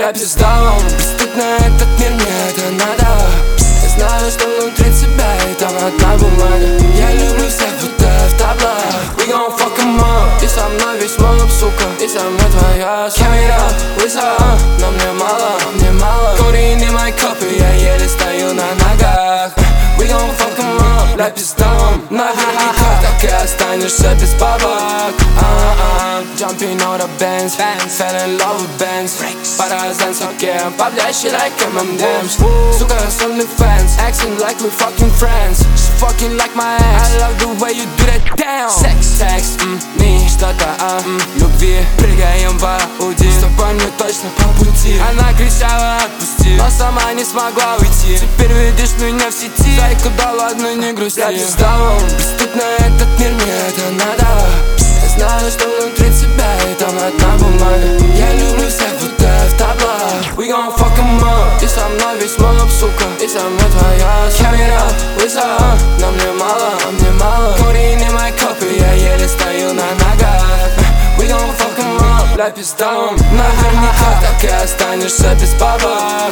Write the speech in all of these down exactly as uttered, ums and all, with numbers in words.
Бля, пиздалом, бесстыдно этот мир, мне это надо. Я знаю, что внутри тебя и там одна бумага. Я люблю всех будто в таблах. We gon' fuck em up. Ты со мной весь мой лоб, сука, и со мной твоя камера. Высоко, но мне мало, мне мало. Курин и мои копы, я еле стою на ногах. We gon' fuck em up. Бля, пиздалом, наверняка так и останешься без бабок. Jumping on the Benz, fell in love with Benz. Пора занцоке, поблящий like эм эм Dams. Сука, с OnlyFans, acting like we fucking friends. She fucking like my ass, I love the way you do that down. Sex, text, mm, me, что-то о mm, любви. Прыгаем в Ауди, с тобой мне точно по пути. Она кричала отпусти, но сама не смогла уйти. Теперь видишь меня в сети, зайка, да ладно, не грусти. Я пиздалом, бесстыдно этот мир, мне это надо. Я знаю, что внутри тебя и там одна бумага. Я люблю всех будто в таблах. We gon' fuck em up. Ты со мной весь мой лоб, сука, и со мной твоя камера. Высоко, но мне мало, мне мало. Курин и мои копы, я еле стою на ногах. We gon' fuck em up. Бля, пиздалом, наверняка так и останешься без бабок.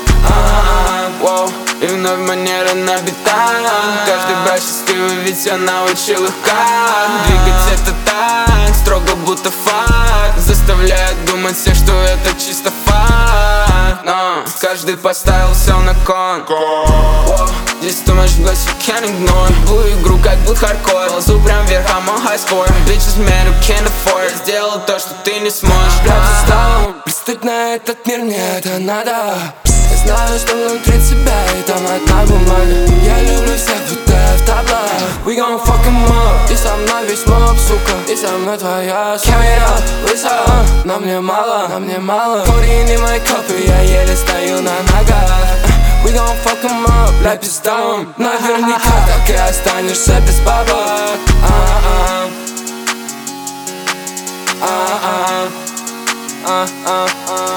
И вновь манера набита. Каждый брат счастливый, ведь я научил их как двигать это так, строго будто факт. Заставляет думать все, что это чисто факт. Но каждый поставил все на кон. Wow. Здесь too much glass, you can't ignore. Иду игру как будто хардкор. Ползу прям вверх, I'm on high score. Bitches mad who can't afford. Сделал то, что ты не сможешь. Бля, пиздалом, бесстыдно этот мир, мне это надо. Я знаю, что внутри тебя и там одна бумага. Я люблю всех будто в таблах. We gon' fuck em up. Ты со мной весь мой лоб, сука, и со мной твоя камера. Высоко, но мне мало, но мне мало. Курин и мои копы, я еле стою на ногах. We gon' fuck em up. Бля, пиздалом, наверняка так и останешься без бабок. А-а-а. А-а-а.